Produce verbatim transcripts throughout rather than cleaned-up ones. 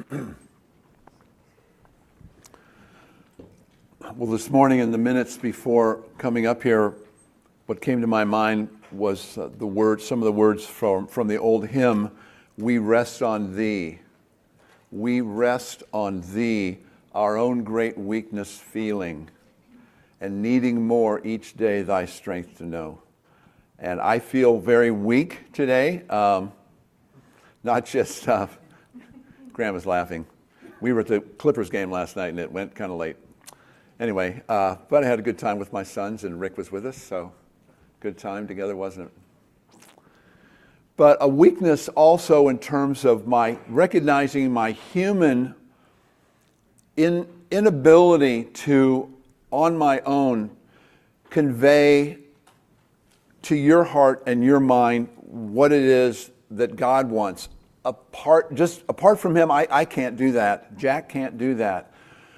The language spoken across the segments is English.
Well, this morning in the minutes before coming up here, what came to my mind was uh, the word, some of the words from, from the old hymn, "We rest on thee. We rest on thee, our own great weakness feeling, and needing more each day thy strength to know." And I feel very weak today. Um, not just, uh, Grandma's laughing. We were at the Clippers game last night and it went kind of late. Anyway, uh, but I had a good time with my sons and Rick was with us, so good time together, wasn't it? But a weakness also in terms of my recognizing my human in, inability to, on my own, convey to your heart and your mind what it is that God wants. Apart, just apart from Him, I, I can't do that. Jack can't do that.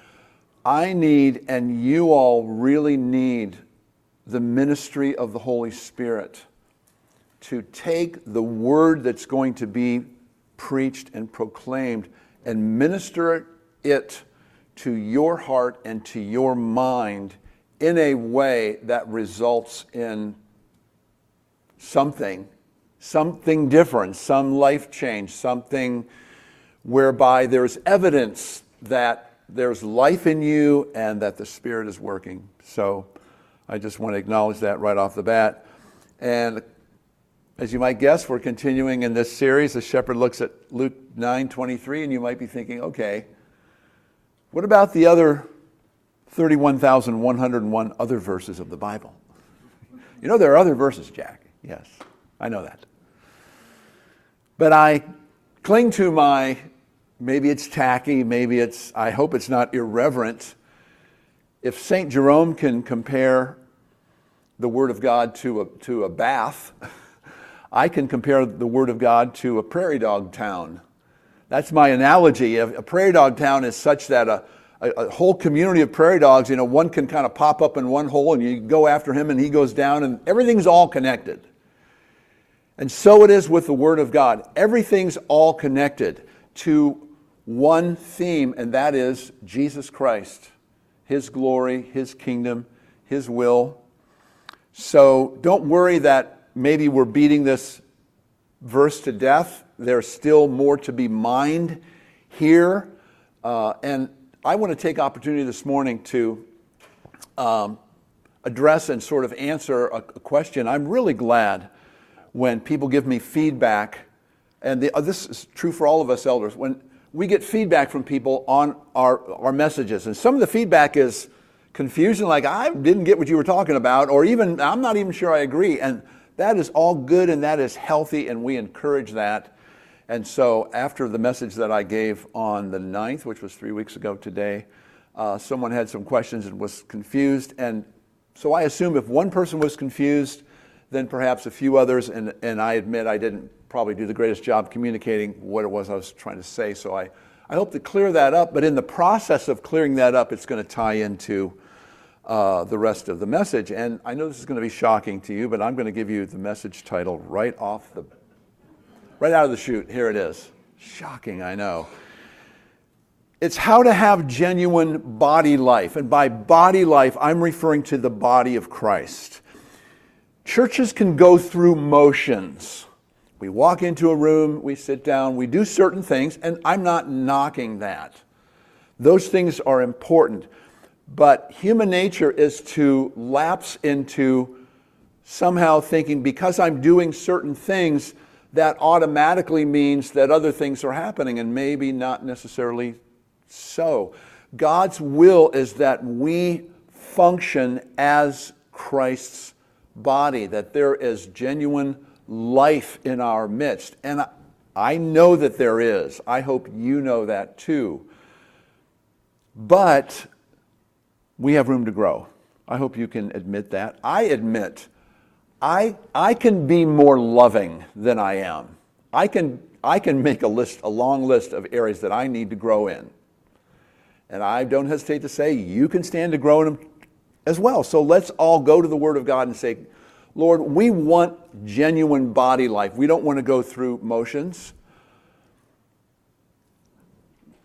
I need, and you all really need, the ministry of the Holy Spirit to take the word that's going to be preached and proclaimed and minister it to your heart and to your mind in a way that results in something, something different, some life change, something whereby there's evidence that there's life in you and that the Spirit is working. So I just want to acknowledge that right off the bat. And as you might guess, we're continuing in this series. The shepherd looks at Luke nine twenty-three, and you might be thinking, okay, what about the other thirty-one thousand one hundred one other verses of the Bible? You know, there are other verses, Jack. Yes, I know that. But I cling to my, maybe it's tacky, maybe it's, I hope it's not irreverent. If Saint Jerome can compare the Word of God to a, to a bath, I can compare the Word of God to a prairie dog town. That's my analogy. A prairie dog town is such that a, a, a whole community of prairie dogs, you know, one can kind of pop up in one hole and you go after him and he goes down and everything's all connected. And so it is with the Word of God. Everything's all connected to one theme, and that is Jesus Christ, His glory, His kingdom, His will. So don't worry that maybe we're beating this verse to death. There's still more to be mined here. Uh, and I want to take opportunity this morning to um, address and sort of answer a, a question. I'm really glad when people give me feedback, and the, uh, this is true for all of us elders, when we get feedback from people on our, our messages. And some of the feedback is confusion, like, I didn't get what you were talking about, or even, I'm not even sure I agree. And that is all good and that is healthy, and we encourage that. And so after the message that I gave on the ninth, which was three weeks ago today, uh, someone had some questions and was confused. And so I assume if one person was confused, then perhaps a few others, and, and I admit I didn't probably do the greatest job communicating what it was I was trying to say. So I, I hope to clear that up. But in the process of clearing that up, it's going to tie into uh, the rest of the message. And I know this is going to be shocking to you, but I'm going to give you the message title right off the, right out of the chute. Here it is. Shocking, I know. It's how to have genuine body life. And by body life, I'm referring to the body of Christ. Churches can go through motions. We walk into a room, we sit down, we do certain things, and I'm not knocking that. Those things are important. But human nature is to lapse into somehow thinking because I'm doing certain things, that automatically means that other things are happening, and maybe not necessarily so. God's will is that we function as Christ's body, that there is genuine life in our midst. And I know that there is. I hope you know that too. But we have room to grow. I hope you can admit that. I admit I I can be more loving than I am. I can I can make a list, a long list of areas that I need to grow in. And I don't hesitate to say you can stand to grow in them as well. So let's all go to the Word of God and say, Lord, we want genuine body life. We don't want to go through motions.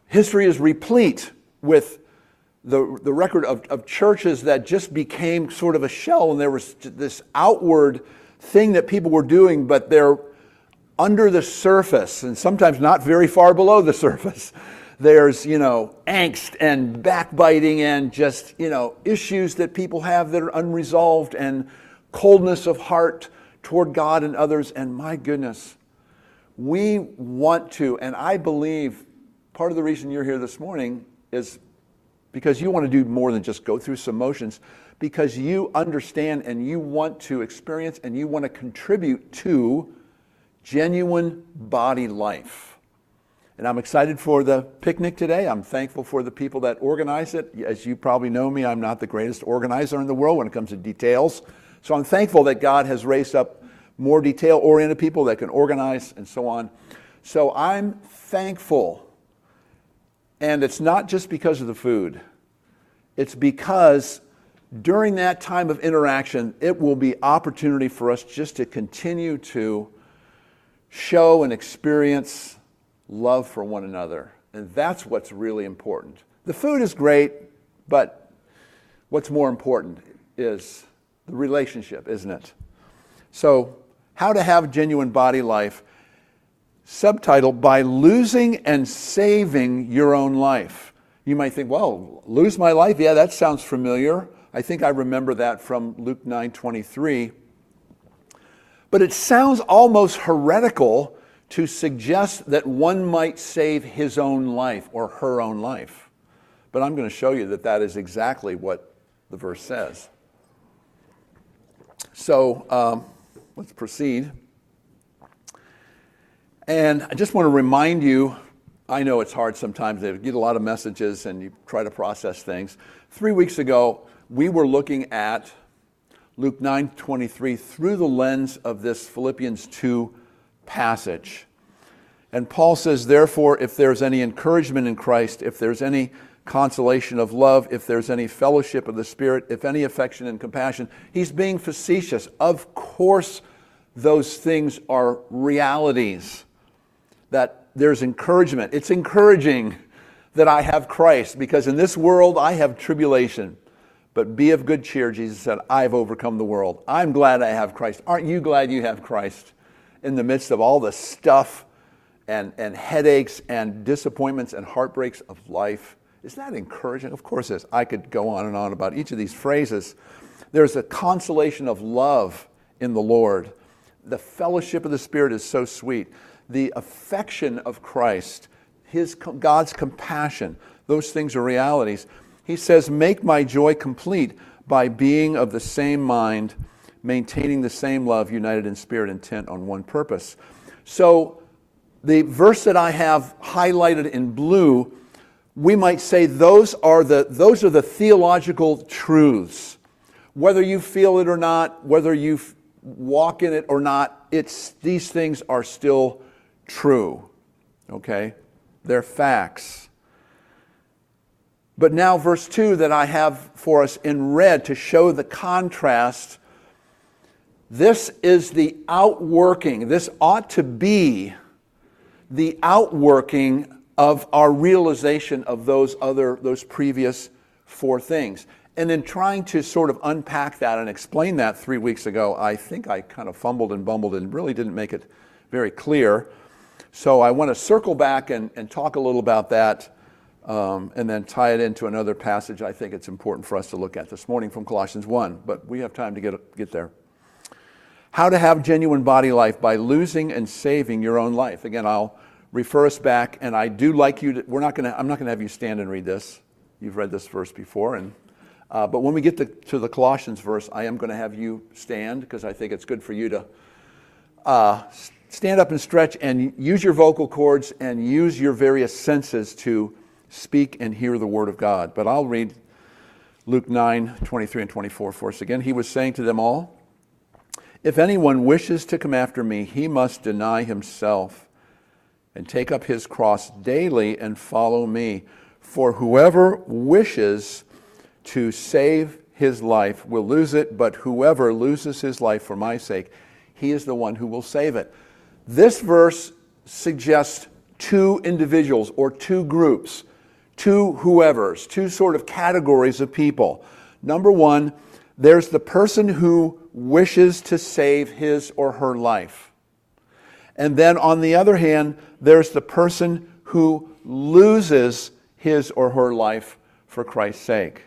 history is replete with the, the record of, of churches that just became sort of a shell, and there was this outward thing that people were doing, but they're under the surface, and sometimes not very far below the surface. There's, you know, angst and backbiting and just, you know, issues that people have that are unresolved, and coldness of heart toward God and others. And my goodness, we want to, and I believe part of the reason you're here this morning is because you want to do more than just go through some motions, because you understand and you want to experience and you want to contribute to genuine body life. And I'm excited for the picnic today. I'm thankful for the people that organize it. As you probably know me, I'm not the greatest organizer in the world when it comes to details. So I'm thankful that God has raised up more detail-oriented people that can organize and so on. So I'm thankful. And it's not just because of the food. It's because during that time of interaction, it will be opportunity for us just to continue to show and experience love for one another. And that's what's really important. The food is great, but what's more important is the relationship, isn't it? So, how to have genuine body life, subtitled, By Losing and Saving Your Own Life. You might think, well, lose my life? Yeah, that sounds familiar. I think I remember that from Luke nine twenty-three. But it sounds almost heretical to suggest that one might save his own life or her own life. But I'm going to show you that that is exactly what the verse says. So um, let's proceed. And I just want to remind you, I know it's hard sometimes. You get a lot of messages and you try to process things. Three weeks ago, we were looking at Luke nine twenty-three through the lens of this Philippians two passage. And Paul says, therefore, if there's any encouragement in Christ, if there's any consolation of love, if there's any fellowship of the Spirit, if any affection and compassion, he's being facetious. Of course, those things are realities, that there's encouragement. It's encouraging that I have Christ, because in this world I have tribulation. But be of good cheer, Jesus said, I've overcome the world. I'm glad I have Christ. Aren't you glad you have Christ in the midst of all the stuff and, and headaches and disappointments and heartbreaks of life? Isn't that encouraging? Of course it is. I could go on and on about each of these phrases. There's a consolation of love in the Lord. The fellowship of the Spirit is so sweet. The affection of Christ, His God's compassion, those things are realities. He says, make my joy complete by being of the same mind, maintaining the same love, united in spirit, intent on one purpose. So the verse that I have highlighted in blue, we might say those are the, those are the theological truths. Whether you feel it or not, whether you walk in it or not, it's, these things are still true. Okay? They're facts. But now verse two that I have for us in red to show the contrast, this is the outworking, this ought to be the outworking of our realization of those other, those previous four things. And in trying to sort of unpack that and explain that three weeks ago, I think I kind of fumbled and bumbled and really didn't make it very clear. So I want to circle back and, and talk a little about that. Um, and then tie it into another passage I think it's important for us to look at this morning from Colossians one, but we have time to get get there. How to have genuine body life by losing and saving your own life. Again, I'll refer us back, and I do like you to, we're not going to, I'm not going to have you stand and read this. You've read this verse before, and uh, but when we get to, to the Colossians verse, I am going to have you stand, because I think it's good for you to uh, stand up and stretch and use your vocal cords and use your various senses to speak and hear the word of God. But I'll read Luke nine twenty-three and twenty-four for us again. He was saying to them all, if anyone wishes to come after me, he must deny himself and take up his cross daily and follow me. For whoever wishes to save his life will lose it, but whoever loses his life for my sake, he is the one who will save it. This verse suggests two individuals or two groups, two whoever's, two sort of categories of people. Number one, there's the person who wishes to save his or her life. And then on the other hand, there's the person who loses his or her life for Christ's sake.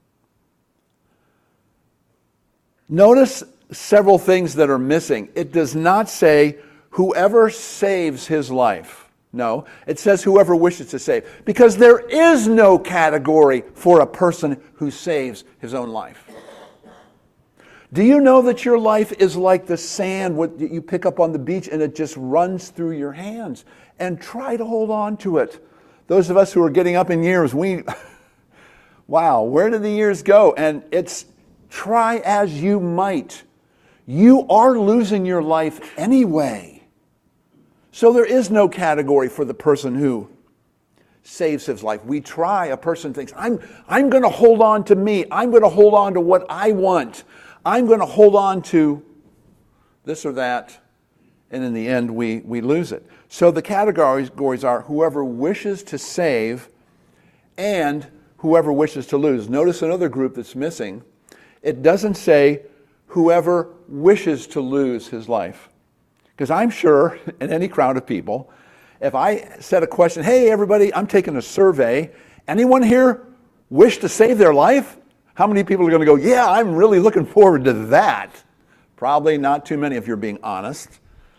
Notice several things that are missing. It does not say whoever saves his life. No, it says whoever wishes to save. Because there is no category for a person who saves his own life. Do you know that your life is like the sand what you pick up on the beach and it just runs through your hands? And try to hold on to it. Those of us who are getting up in years, we, wow, where did the years go? And it's try as you might. You are losing your life anyway. So there is no category for the person who saves his life. We try, a person thinks, I'm, I'm going to hold on to me. I'm going to hold on to what I want. I'm going to hold on to this or that. And in the end, we, we lose it. So the categories are whoever wishes to save and whoever wishes to lose. Notice another group that's missing. It doesn't say whoever wishes to lose his life. Because I'm sure in any crowd of people, if I said a question, hey everybody, I'm taking a survey, anyone here wish to save their life? How many people are going to go, yeah, I'm really looking forward to that? Probably not too many if you're being honest.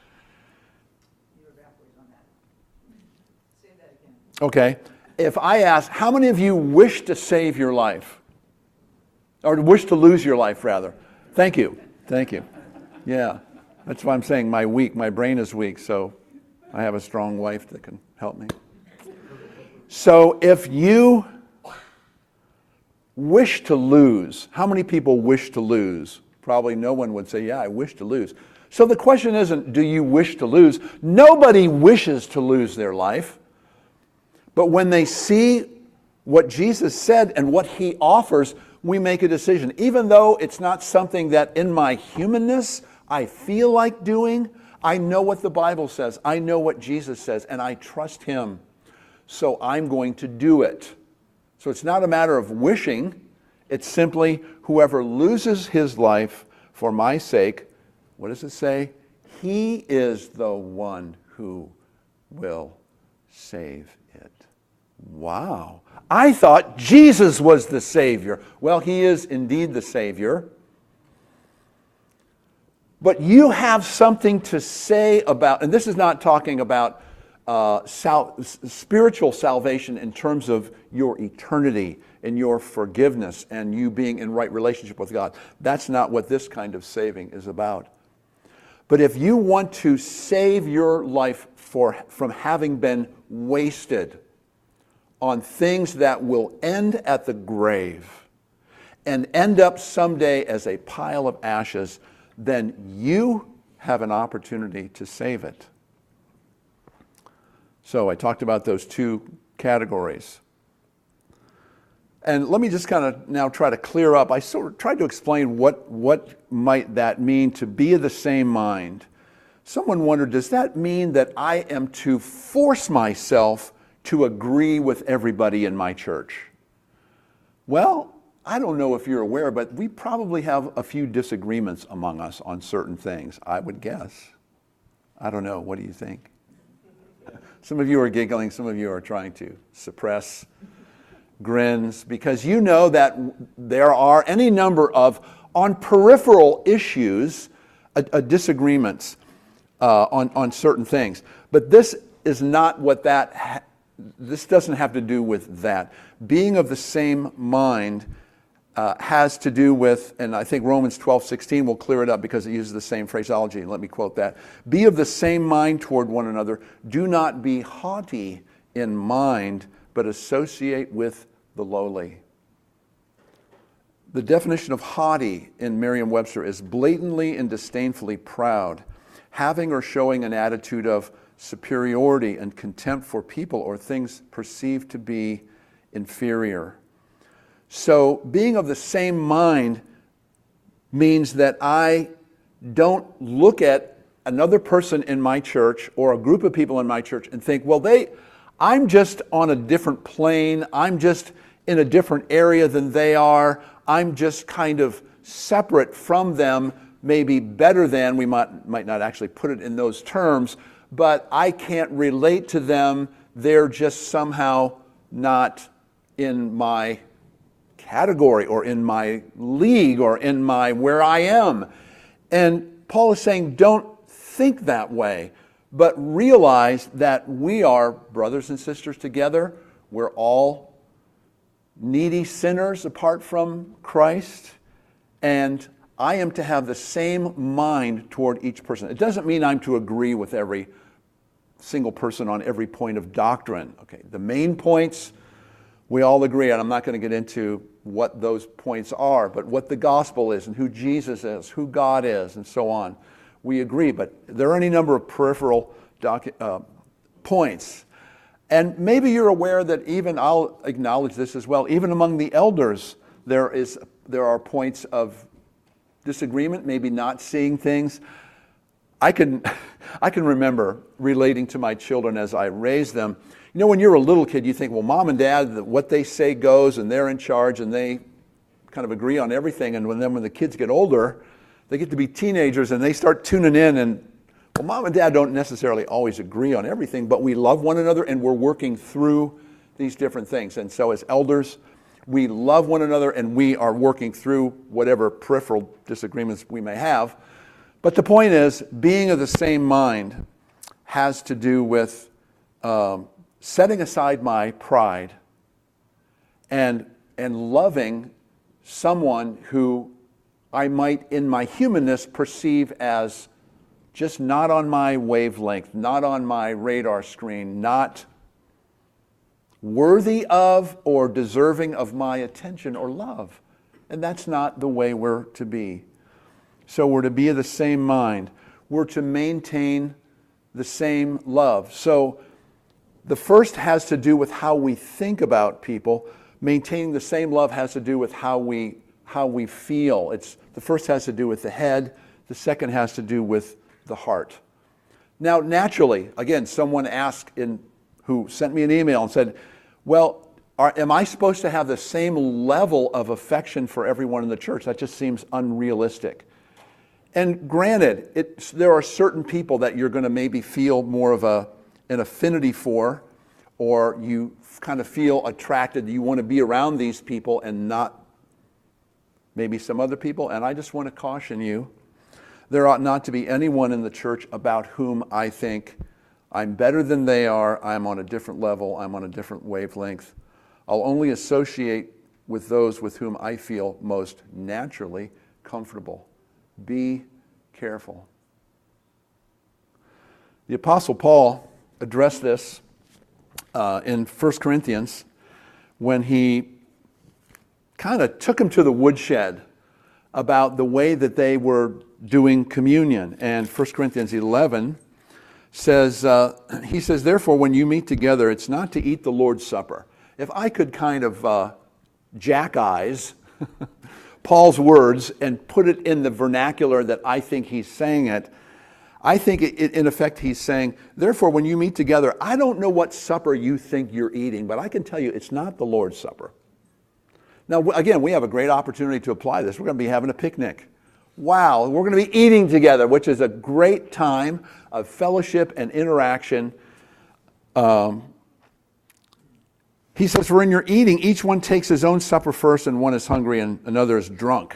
Okay, if I ask, how many of you wish to save your life? Or wish to lose your life, rather? Thank you, thank you. Yeah, that's why I'm saying my weak, my brain is weak, so I have a strong wife that can help me. So if you wish to lose, how many people wish to lose? Probably no one would say, yeah, I wish to lose. So the question isn't, do you wish to lose? Nobody wishes to lose their life. But when they see what Jesus said and what he offers, we make a decision. Even though it's not something that in my humanness I feel like doing, I know what the Bible says. I know what Jesus says, and I trust him. So I'm going to do it. So it's not a matter of wishing. It's simply whoever loses his life for my sake, what does it say? He is the one who will save it. Wow. I thought Jesus was the Savior. Well, he is indeed the Savior. But you have something to say about, and this is not talking about uh, sal- spiritual salvation in terms of your eternity and your forgiveness and you being in right relationship with God. That's not what this kind of saving is about. But if you want to save your life for, from having been wasted on things that will end at the grave and end up someday as a pile of ashes, then you have an opportunity to save it. So I talked about those two categories. And let me just kind of now try to clear up. I sort of tried to explain what, what might that mean to be of the same mind. Someone wondered, does that mean that I am to force myself to agree with everybody in my church? Well, I don't know if you're aware, but we probably have a few disagreements among us on certain things, I would guess. I don't know. What do you think? Some of you are giggling. Some of you are trying to suppress grins because you know that there are any number of, on peripheral issues, a, a disagreements uh, on, on certain things. But this is not what that, ha- this doesn't have to do with that. Being of the same mind Uh, has to do with, and I think Romans twelve sixteen will clear it up because it uses the same phraseology. Let me quote that. Be of the same mind toward one another. Do not be haughty in mind, but associate with the lowly. The definition of haughty in Merriam-Webster is blatantly and disdainfully proud, having or showing an attitude of superiority and contempt for people or things perceived to be inferior. So being of the same mind means that I don't look at another person in my church or a group of people in my church and think, well, they, I'm just on a different plane. I'm just in a different area than they are. I'm just kind of separate from them, maybe better than, we might, might not actually put it in those terms, but I can't relate to them. They're just somehow not in my category or in my league or in my where I am. And Paul is saying, don't think that way, but realize that we are brothers and sisters together. We're all needy sinners apart from Christ, and I am to have the same mind toward each person. It doesn't mean I'm to agree with every single person on every point of doctrine. Okay, the main points we all agree on. I'm not going to get into what those points are, but what the gospel is and who Jesus is, who God is, and so on. We agree, but there are any number of peripheral docu- uh, points. And maybe you're aware that even, I'll acknowledge this as well, even among the elders, there is there are points of disagreement, maybe not seeing things. I can, I can remember relating to my children as I raised them. You know, when you're a little kid, you think, well, mom and dad, what they say goes, and they're in charge, and they kind of agree on everything. And when then when the kids get older, they get to be teenagers, and they start tuning in, and well, mom and dad don't necessarily always agree on everything, but we love one another, and we're working through these different things. And so as elders, we love one another, and we are working through whatever peripheral disagreements we may have. But the point is, being of the same mind has to do with um, setting aside my pride and, and loving someone who I might, in my humanness, perceive as just not on my wavelength, not on my radar screen, not worthy of or deserving of my attention or love. And that's not the way we're to be. So we're to be of the same mind. We're to maintain the same love. So the first has to do with how we think about people. Maintaining the same love has to do with how we how we feel. It's the first has to do with the head. The second has to do with the heart. Now, naturally, again, someone asked in who sent me an email and said, "Well, are, am I supposed to have the same level of affection for everyone in the church? That just seems unrealistic." And granted, it, there are certain people that you're going to maybe feel more of a an affinity for, or you kind of feel attracted, you want to be around these people and not maybe some other people. And I just want to caution you, there ought not to be anyone in the church about whom I think I'm better than they are, I'm on a different level, I'm on a different wavelength. I'll only associate with those with whom I feel most naturally comfortable. Be careful. The Apostle Paul addressed this uh, in First Corinthians when he kind of took him to the woodshed about the way that they were doing communion. And First Corinthians eleven says, uh, he says, "Therefore, when you meet together, it's not to eat the Lord's Supper." If I could kind of uh, jack-eyes Paul's words and put it in the vernacular that I think he's saying it, I think it, in effect he's saying, therefore, when you meet together, I don't know what supper you think you're eating, but I can tell you it's not the Lord's Supper. Now, again, we have a great opportunity to apply this. We're going to be having a picnic. Wow, we're going to be eating together, which is a great time of fellowship and interaction. Um, He says, "For in your eating, each one takes his own supper first, and one is hungry and another is drunk."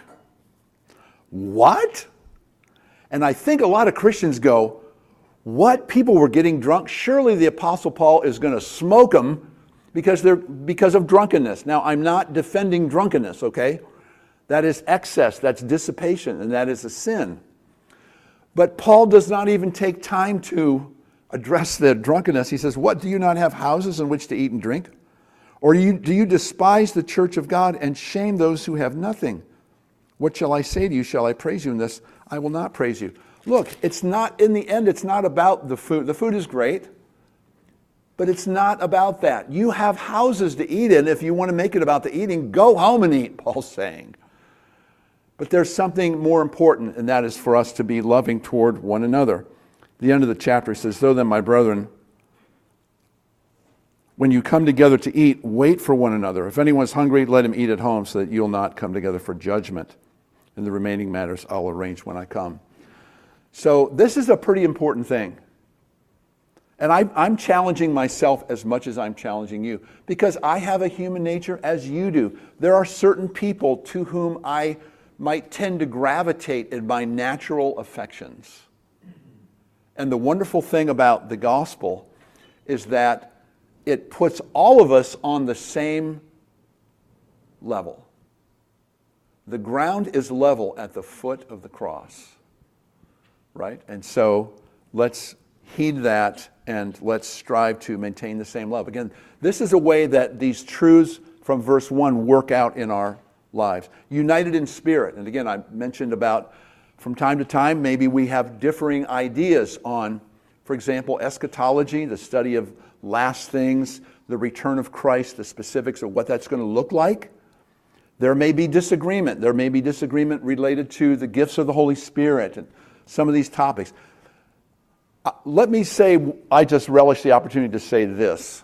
What? And I think a lot of Christians go, what? People were getting drunk? Surely the Apostle Paul is going to smoke them because they're because of drunkenness. Now, I'm not defending drunkenness, okay? That is excess, that's dissipation, and that is a sin. But Paul does not even take time to address the drunkenness. He says, "What, do you not have houses in which to eat and drink? Or do you, do you despise the church of God and shame those who have nothing? What shall I say to you? Shall I praise you in this? I will not praise you." Look, it's not, in the end, it's not about the food. The food is great, but it's not about that. You have houses to eat in. If you want to make it about the eating, go home and eat, Paul's saying. But there's something more important, and that is for us to be loving toward one another. the end of the chapter, he says, "So then, my brethren, when you come together to eat, wait for one another. If anyone's hungry, let him eat at home, so that you'll not come together for judgment. And the remaining matters I'll arrange when I come." So this is a pretty important thing. And I, I'm challenging myself as much as I'm challenging you, because I have a human nature as you do. There are certain people to whom I might tend to gravitate in my natural affections. And the wonderful thing about the gospel is that it puts all of us on the same level. The ground is level at the foot of the cross, right? And so let's heed that and let's strive to maintain the same love. Again, this is a way that these truths from verse one work out in our lives. United in spirit. And again, I mentioned about from time to time, maybe we have differing ideas on, for example, eschatology, the study of last things, the return of Christ, the specifics of what that's going to look like. There may be disagreement. There may be disagreement related to the gifts of the Holy Spirit and some of these topics. Uh, let me say, I just relish the opportunity to say this.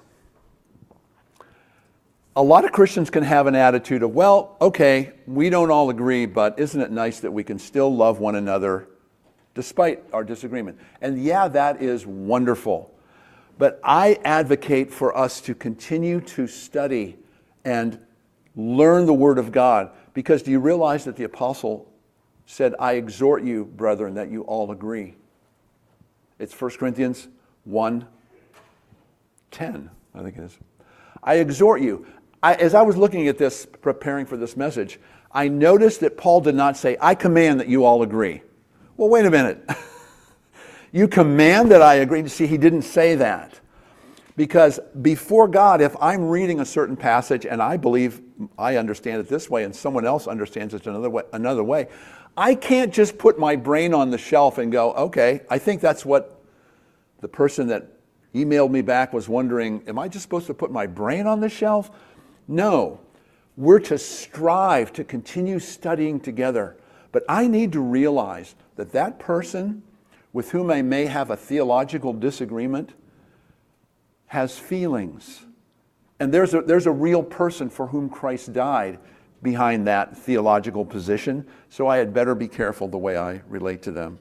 A lot of Christians can have an attitude of, well, okay, we don't all agree, but isn't it nice that we can still love one another despite our disagreement? And yeah, that is wonderful. But I advocate for us to continue to study and learn the Word of God, because do you realize that the apostle said, "I exhort you, brethren, that you all agree"? It's First Corinthians one ten, I think it is. I exhort you. I, as I was looking at this, preparing for this message, I noticed that Paul did not say, "I command that you all agree." Well, wait a minute. You command that I agree? See, he didn't say that. Because before God, if I'm reading a certain passage and I believe I understand it this way and someone else understands it another way, another way, I can't just put my brain on the shelf and go, okay, I think that's what the person that emailed me back was wondering. Am I just supposed to put my brain on the shelf? No. We're to strive to continue studying together. But I need to realize that that person with whom I may have a theological disagreement has feelings. And there's a, there's a real person for whom Christ died behind that theological position, so I had better be careful the way I relate to them.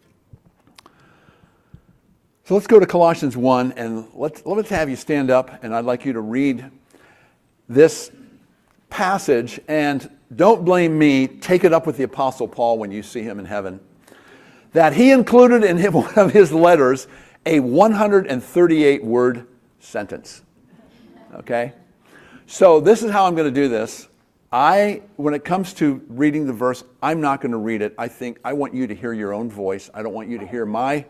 So let's go to Colossians one, and let's, let's have you stand up, and I'd like you to read this passage, and don't blame me, take it up with the Apostle Paul when you see him in heaven, that he included in one of his letters a one hundred thirty-eight word sentence. Okay? So this is how I'm going to do this. I, when it comes to reading the verse, I'm not going to read it. I think I want you to hear your own voice. I don't want you to hear my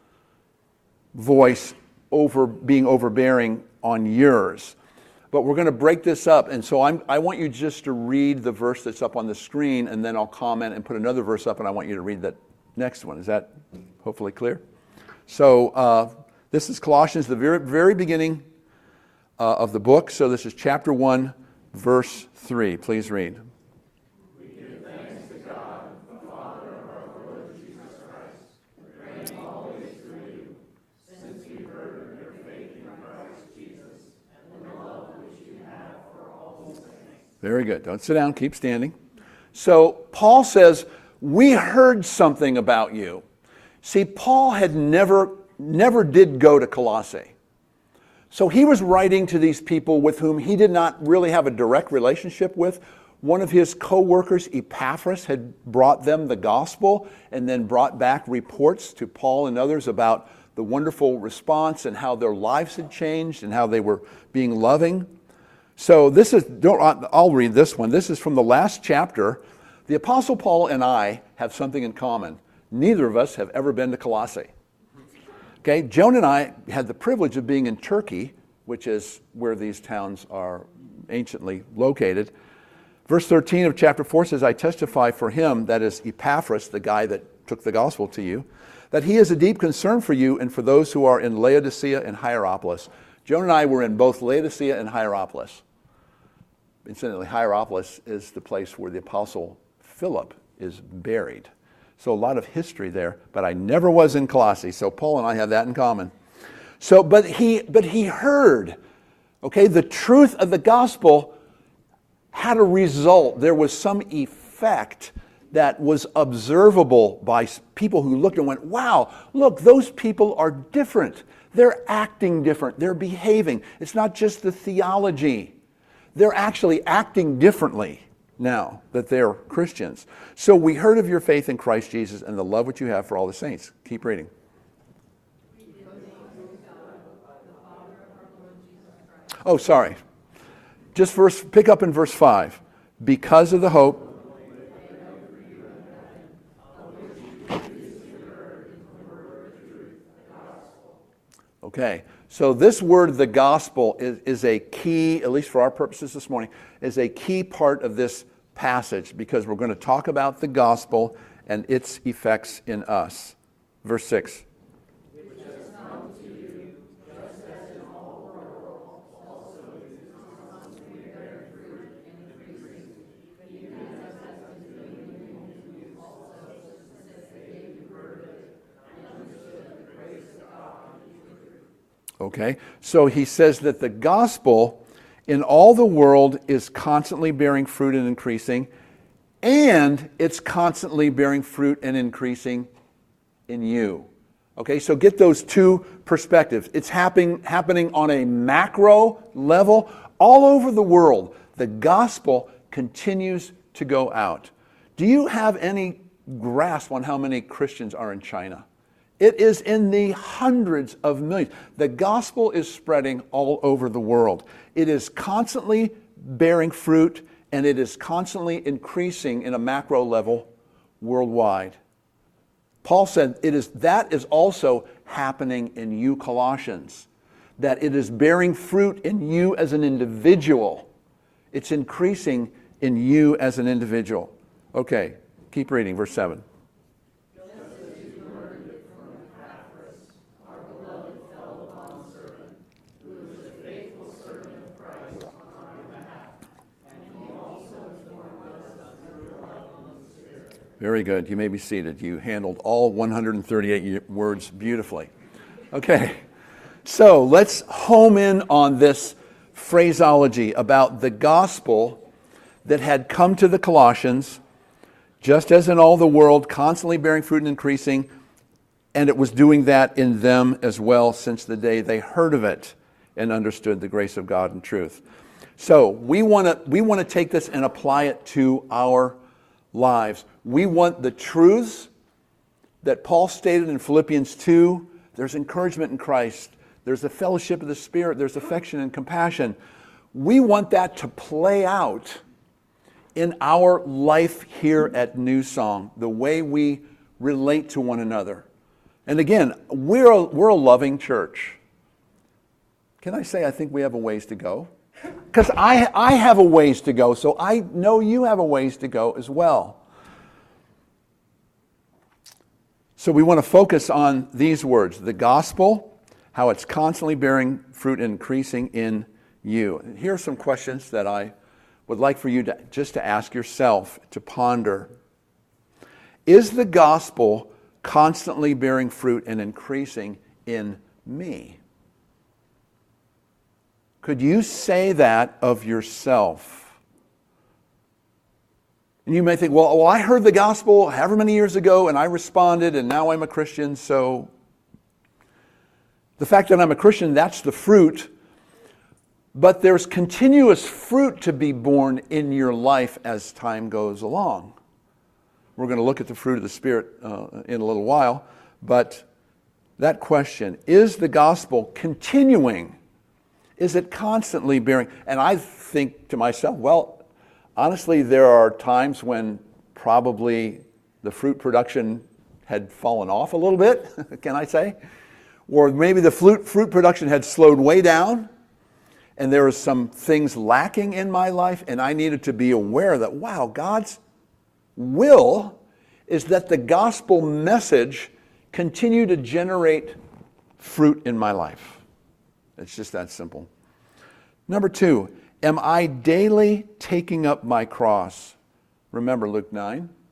voice over being overbearing on yours. But we're going to break this up. And so I'm, I want you just to read the verse that's up on the screen, and then I'll comment and put another verse up, and I want you to read that next one. Is that hopefully clear? So uh, this is Colossians, the very, very beginning uh, of the book. So this is chapter one, verse three. Please read. We give thanks to God, the Father of our Lord Jesus Christ, praying always through you, since we heard of your faith in Christ Jesus and the love which you have for all the saints. Very good. Don't sit down. Keep standing. So Paul says, we heard something about you. See, Paul had never, never did go to Colossae. So he was writing to these people with whom he did not really have a direct relationship with. One of his co-workers, Epaphras, had brought them the gospel and then brought back reports to Paul and others about the wonderful response and how their lives had changed and how they were being loving. So this is, don't, I'll read this one. This is from the last chapter. The Apostle Paul and I have something in common. Neither of us have ever been to Colossae. Okay, Joan and I had the privilege of being in Turkey, which is where these towns are anciently located. Verse thirteen of chapter four says, I testify for him, that is Epaphras, the guy that took the gospel to you, that he has a deep concern for you and for those who are in Laodicea and Hierapolis. Joan and I were in both Laodicea and Hierapolis. Incidentally, Hierapolis is the place where the Apostle Philip is buried. So a lot of history there, but I never was in Colossae. So Paul and I have that in common. So, but he, but he heard, okay, the truth of the gospel had a result. There was some effect that was observable by people who looked and went, wow, look, those people are different. They're acting different. They're behaving. It's not just the theology. They're actually acting differently now that they're Christians. So we heard of your faith in Christ Jesus and the love which you have for all the saints. Keep reading. Oh, sorry. Just verse, pick up in verse five. Because of the hope. Okay, so this word, the gospel, is, is a key, at least for our purposes this morning, is a key part of this passage because we're going to talk about the gospel and its effects in us. Verse six. Okay, so he says that the gospel in all the world is constantly bearing fruit and increasing, and it's constantly bearing fruit and increasing in you. Okay, so get those two perspectives. It's happening, happening on a macro level all over the world. The gospel continues to go out. Do you have any grasp on how many Christians are in China? It is in the hundreds of millions. The gospel is spreading all over the world. It is constantly bearing fruit, and it is constantly increasing in a macro level worldwide. Paul said it is, that is also happening in you Colossians, that it is bearing fruit in you as an individual. It's increasing in you as an individual. Okay, keep reading, verse seven. Very good. You may be seated. You handled all one hundred thirty-eight words beautifully. Okay, so let's home in on this phraseology about the gospel that had come to the Colossians, just as in all the world, constantly bearing fruit and increasing, and it was doing that in them as well since the day they heard of it and understood the grace of God and truth. So we want to we want to take this and apply it to our lives. We want the truths that Paul stated in Philippians two. There's encouragement in Christ. There's the fellowship of the Spirit. There's affection and compassion. We want that to play out in our life here at New Song, the way we relate to one another. And again, we're a, we're a loving church. Can I say I think we have a ways to go? Because I, I have a ways to go, so I know you have a ways to go as well. So we want to focus on these words, the gospel, how it's constantly bearing fruit and increasing in you. And here are some questions that I would like for you to just to ask yourself, to ponder. Is the gospel constantly bearing fruit and increasing in me? Could you say that of yourself? And you may think, well, well, I heard the gospel however many years ago and I responded and now I'm a Christian, so the fact that I'm a Christian, that's the fruit. But there's continuous fruit to be born in your life as time goes along. We're going to look at the fruit of the Spirit uh, in a little while. But that question, is the gospel continuing? Is it constantly bearing? And I think to myself, well, honestly, there are times when probably the fruit production had fallen off a little bit, can I say? Or maybe the fruit, fruit production had slowed way down, and there were some things lacking in my life, and I needed to be aware that, wow, God's will is that the gospel message continue to generate fruit in my life. It's just that simple. Number two, am I daily taking up my cross? Remember Luke nine.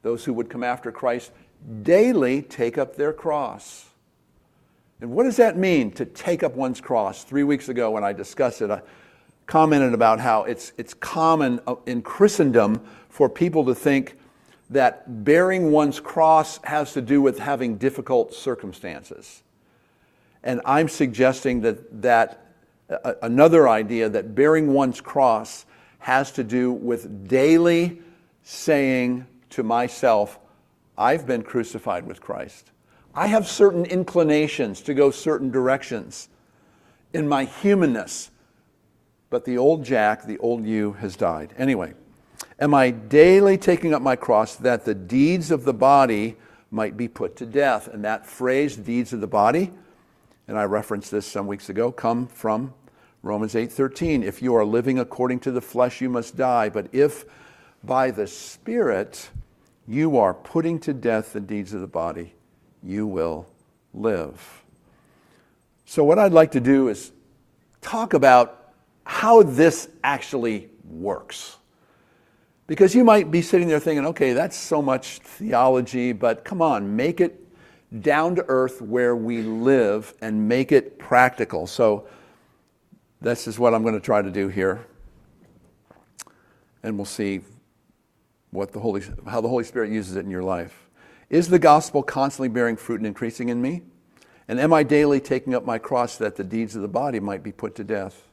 those who would come after Christ, daily take up their cross. And what does that mean, to take up one's cross? Three weeks ago when I discussed it, I commented about how it's, it's common in Christendom for people to think that bearing one's cross has to do with having difficult circumstances. And I'm suggesting that, that uh, another idea, that bearing one's cross has to do with daily saying to myself, I've been crucified with Christ. I have certain inclinations to go certain directions in my humanness, but the old Jack, the old you, has died. Anyway, am I daily taking up my cross that the deeds of the body might be put to death? And that phrase, deeds of the body, and I referenced this some weeks ago, come from Romans eight thirteen. If you are living according to the flesh, you must die. But if by the Spirit you are putting to death the deeds of the body, you will live. So what I'd like to do is talk about how this actually works. Because you might be sitting there thinking, okay, that's so much theology, but come on, make it down to earth where we live and make it practical. So this is what I'm going to try to do here. And we'll see what the Holy, how the Holy Spirit uses it in your life. Is the gospel constantly bearing fruit and increasing in me? And am I daily taking up my cross that the deeds of the body might be put to death?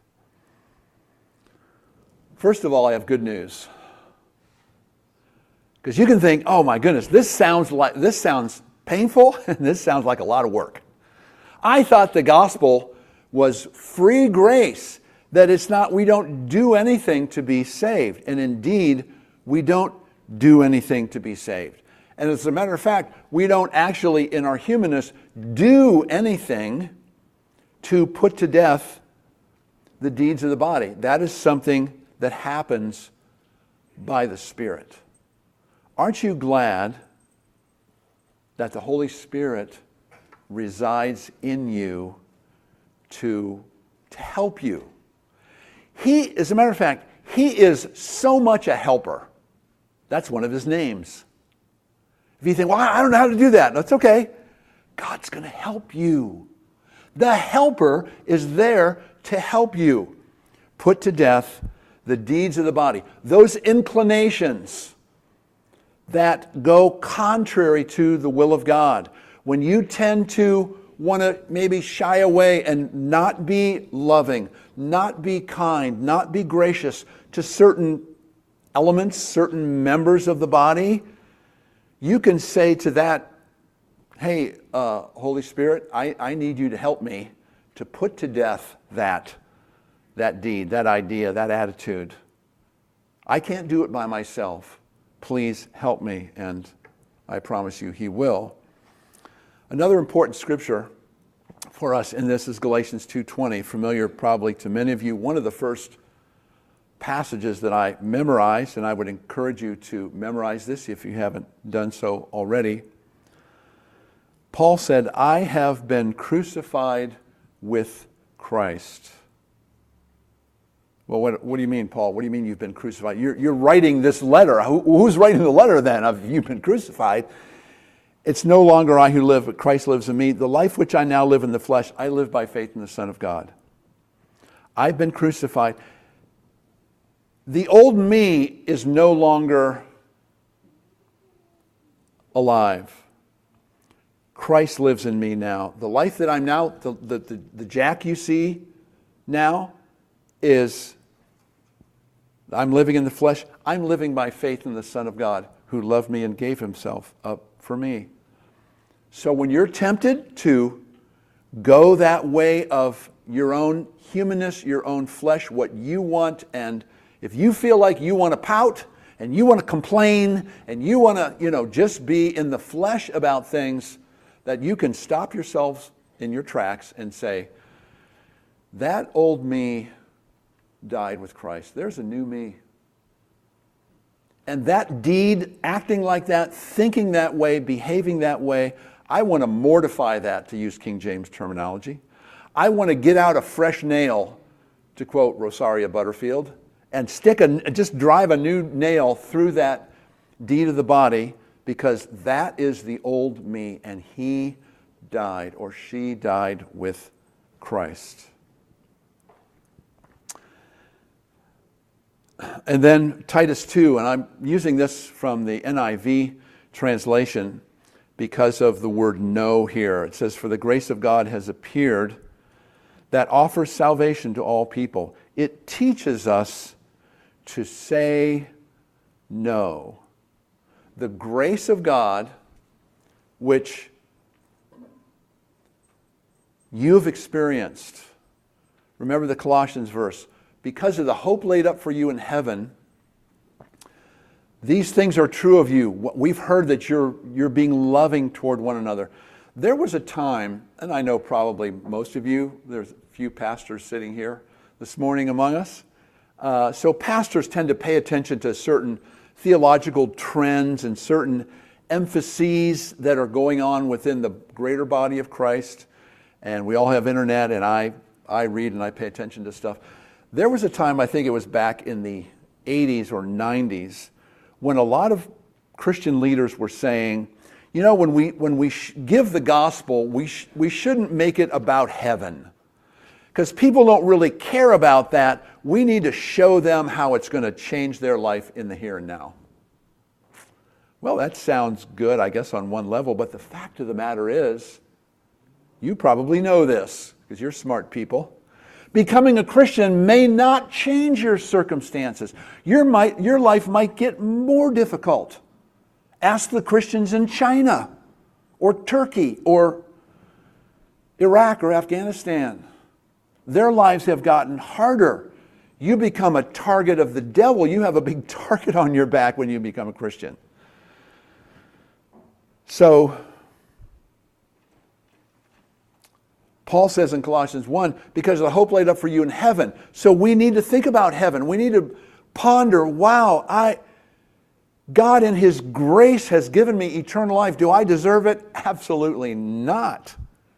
First of all, I have good news. Because you can think, oh my goodness, this sounds like this sounds painful, and this sounds like a lot of work. I thought the gospel was free grace, that it's not, we don't do anything to be saved. And indeed, we don't do anything to be saved. And as a matter of fact, we don't actually, in our humanness, do anything to put to death the deeds of the body. That is something that happens by the Spirit. Aren't you glad that the Holy Spirit resides in you to, to help you? He, as a matter of fact, he is so much a helper. That's one of his names. If you think, well, I don't know how to do that, that's okay. God's going to help you. The helper is there to help you put to death the deeds of the body. Those inclinations that go contrary to the will of God. When you tend to want to maybe shy away and not be loving, not be kind, not be gracious to certain elements, certain members of the body, you can say to that, hey, uh, Holy Spirit, I, I need you to help me to put to death that, that deed, that idea, that attitude. I can't do it by myself. Please help me, and I promise you he will. Another important scripture for us in this is Galatians two twenty, familiar probably to many of you. One of the first passages that I memorized, and I would encourage you to memorize this if you haven't done so already. Paul said, I have been crucified with Christ. Well, what, what do you mean, Paul? What do you mean you've been crucified? You're, you're writing this letter. Who, who's writing the letter then of you've been crucified? It's no longer I who live, but Christ lives in me. The life which I now live in the flesh, I live by faith in the Son of God. I've been crucified. The old me is no longer alive. Christ lives in me now. The life that I'm now, the, the, the, the Jack you see now is, I'm living in the flesh. I'm living by faith in the Son of God who loved me and gave himself up for me. So when you're tempted to go that way of your own humanness, your own flesh, what you want, and if you feel like you want to pout and you want to complain and you want to, you know, just be in the flesh about things, that you can stop yourselves in your tracks and say, that old me died with Christ. There's a new me. And that deed, acting like that, thinking that way, behaving that way, I want to mortify that, to use King James terminology. I want to get out a fresh nail, to quote Rosaria Butterfield, and stick a, just drive a new nail through that deed of the body because that is the old me, and he died, or she died with Christ. And then Titus two, and I'm using this from the N I V translation because of the word know here. It says, "For the grace of God has appeared that offers salvation to all people." It teaches us to say no. The grace of God, which you've experienced. Remember the Colossians verse. Because of the hope laid up for you in heaven, these things are true of you. We've heard that you're, you're being loving toward one another. There was a time, and I know probably most of you, there's a few pastors sitting here this morning among us. Uh, so pastors tend to pay attention to certain theological trends and certain emphases that are going on within the greater body of Christ. And we all have internet, and I, I read and I pay attention to stuff. There was a time, I think it was back in the eighties or nineties, when a lot of Christian leaders were saying, you know, when we when we sh- give the gospel, we sh- we shouldn't make it about heaven, because people don't really care about that. We need to show them how it's going to change their life in the here and now. Well, that sounds good, I guess, on one level, but the fact of the matter is, you probably know this, because you're smart people. Becoming a Christian may not change your circumstances. Your, might, your life might get more difficult. Ask the Christians in China, or Turkey, or Iraq, or Afghanistan. Their lives have gotten harder. You become a target of the devil. You have a big target on your back when you become a Christian. So, Paul says in Colossians one, because of the hope laid up for you in heaven. So we need to think about heaven. We need to ponder, wow, I, God in His grace has given me eternal life. Do I deserve it? Absolutely not.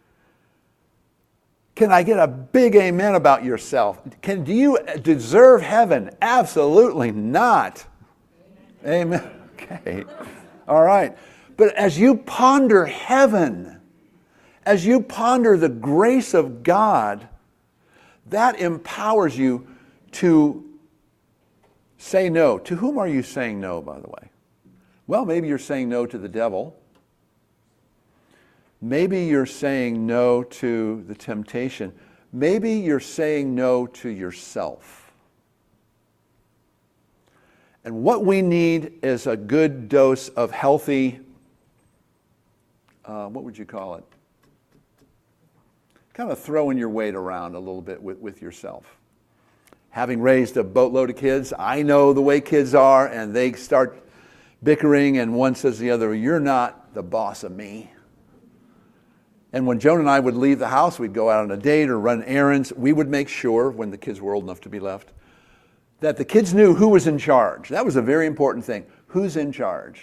Can I get a big amen about yourself? Can, do you deserve heaven? Absolutely not. Amen. Amen. Okay. All right. But as you ponder heaven, as you ponder the grace of God, that empowers you to say no. To whom are you saying no, by the way? Well, maybe you're saying no to the devil. Maybe you're saying no to the temptation. Maybe you're saying no to yourself. And what we need is a good dose of healthy, uh, what would you call it? Kind of throwing your weight around a little bit with, with yourself. Having raised a boatload of kids, I know the way kids are, and they start bickering, and one says to the other, "You're not the boss of me." And when Joan and I would leave the house, we'd go out on a date or run errands, we would make sure, when the kids were old enough to be left, that the kids knew who was in charge. That was a very important thing. Who's in charge?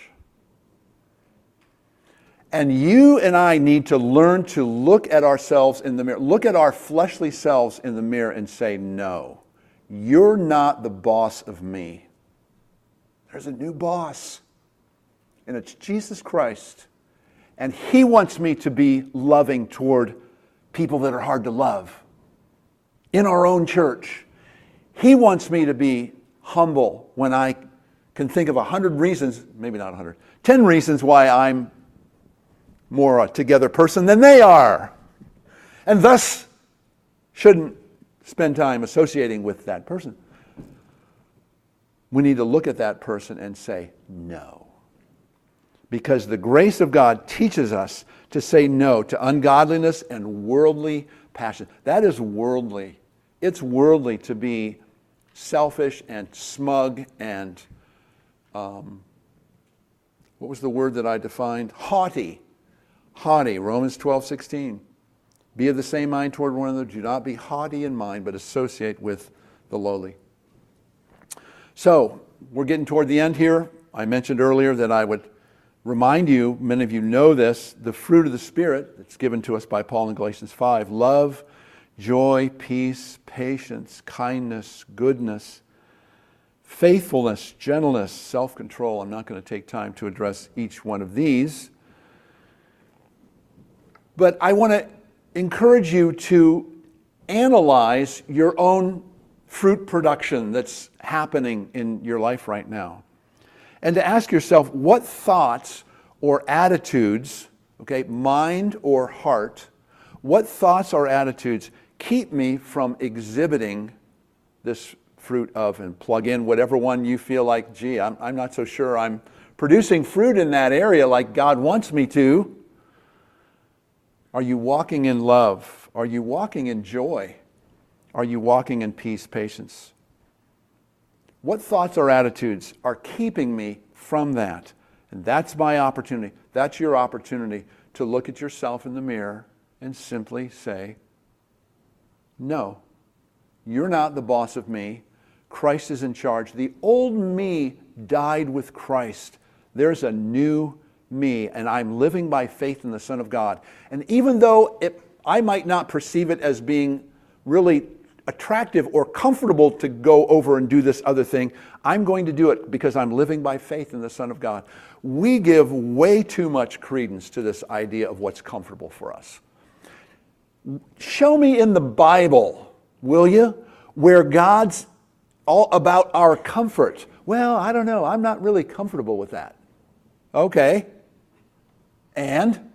And you and I need to learn to look at ourselves in the mirror, look at our fleshly selves in the mirror and say, no, you're not the boss of me. There's a new boss, and it's Jesus Christ. And He wants me to be loving toward people that are hard to love in our own church. He wants me to be humble when I can think of a hundred reasons, maybe not a hundred, ten reasons why I'm more a together person than they are, and thus shouldn't spend time associating with that person. We need to look at that person and say no. Because the grace of God teaches us to say no to ungodliness and worldly passion. That is worldly. It's worldly to be selfish and smug and, um, what was the word that I defined? Haughty. Haughty, Romans twelve sixteen. Be of the same mind toward one another. Do not be haughty in mind, but associate with the lowly. So, we're getting toward the end here. I mentioned earlier that I would remind you, many of you know this, the fruit of the Spirit that's given to us by Paul in Galatians five. Love, joy, peace, patience, kindness, goodness, faithfulness, gentleness, self-control. I'm not going to take time to address each one of these. But I want to encourage you to analyze your own fruit production that's happening in your life right now. And to ask yourself, what thoughts or attitudes, okay, mind or heart, what thoughts or attitudes keep me from exhibiting this fruit of, and plug in whatever one you feel like, gee, I'm, I'm not so sure I'm producing fruit in that area like God wants me to. Are you walking in love? Are you walking in joy? Are you walking in peace, patience? What thoughts or attitudes are keeping me from that? And that's my opportunity. That's your opportunity to look at yourself in the mirror and simply say, no, you're not the boss of me. Christ is in charge. The old me died with Christ. There's a new me, and I'm living by faith in the Son of God. And even though it, I might not perceive it as being really attractive or comfortable to go over and do this other thing, I'm going to do it because I'm living by faith in the Son of God. We give way too much credence to this idea of what's comfortable for us. Show me in the Bible, will you, where God's all about our comfort. Well, I don't know. I'm not really comfortable with that. Okay. And?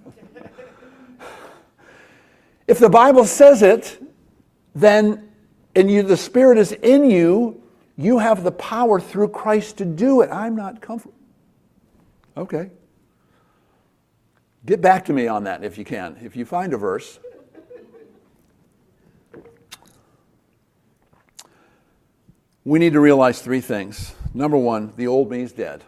If the Bible says it, then, and you, the Spirit is in you, you have the power through Christ to do it. I'm not comfortable. Okay. Get back to me on that if you can. If you find a verse. We need to realize three things. Number one, the old me is dead.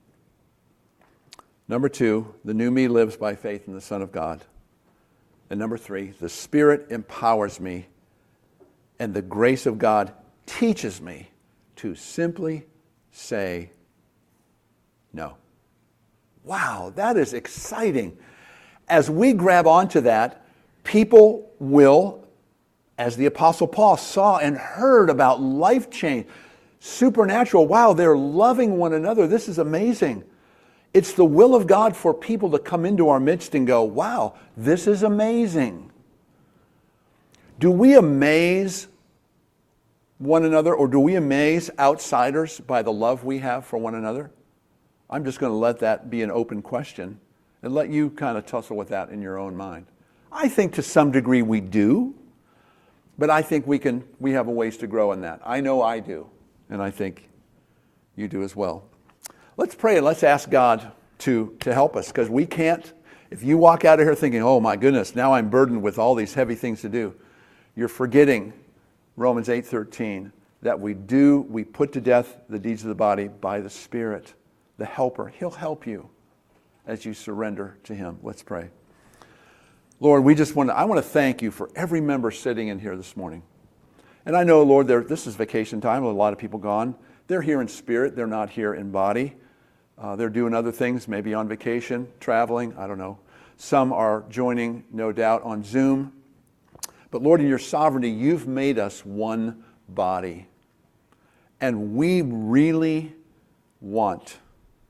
Number two, the new me lives by faith in the Son of God. And number three, the Spirit empowers me, and the grace of God teaches me to simply say no. Wow, that is exciting. As we grab onto that, people will, as the Apostle Paul saw and heard about life change, supernatural, wow, they're loving one another. This is amazing. It's the will of God for people to come into our midst and go, wow, this is amazing. Do we amaze one another, or do we amaze outsiders by the love we have for one another? I'm just going to let that be an open question and let you kind of tussle with that in your own mind. I think to some degree we do, but I think we can. We have a ways to grow in that. I know I do, and I think you do as well. Let's pray and let's ask God to, to help us, because we can't. If you walk out of here thinking, oh my goodness, now I'm burdened with all these heavy things to do, you're forgetting Romans eight thirteen, that we do, we put to death the deeds of the body by the Spirit, the helper. He'll help you as you surrender to Him. Let's pray. Lord, we just want to, I want to thank you for every member sitting in here this morning. And I know, Lord, this is vacation time. A lot of people gone. They're here in spirit. They're not here in body. Uh, they're doing other things, maybe on vacation, traveling. I don't know. Some are joining, no doubt, on Zoom. But Lord, in your sovereignty, you've made us one body. And we really want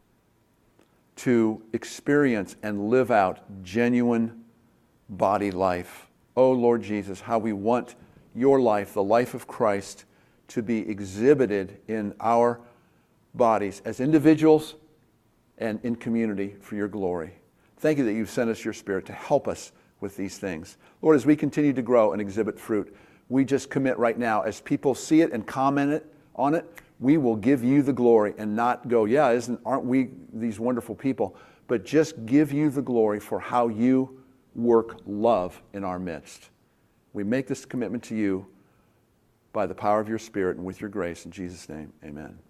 to experience and live out genuine body life. Oh, Lord Jesus, how we want your life, the life of Christ, to be exhibited in our bodies as individuals and in community for your glory. Thank you that you've sent us your Spirit to help us with these things. Lord, as we continue to grow and exhibit fruit, we just commit right now, as people see it and comment it on it, we will give you the glory and not go, yeah, isn't aren't we these wonderful people? But just give you the glory for how you work love in our midst. We make this commitment to you by the power of your Spirit and with your grace. In Jesus' name, amen.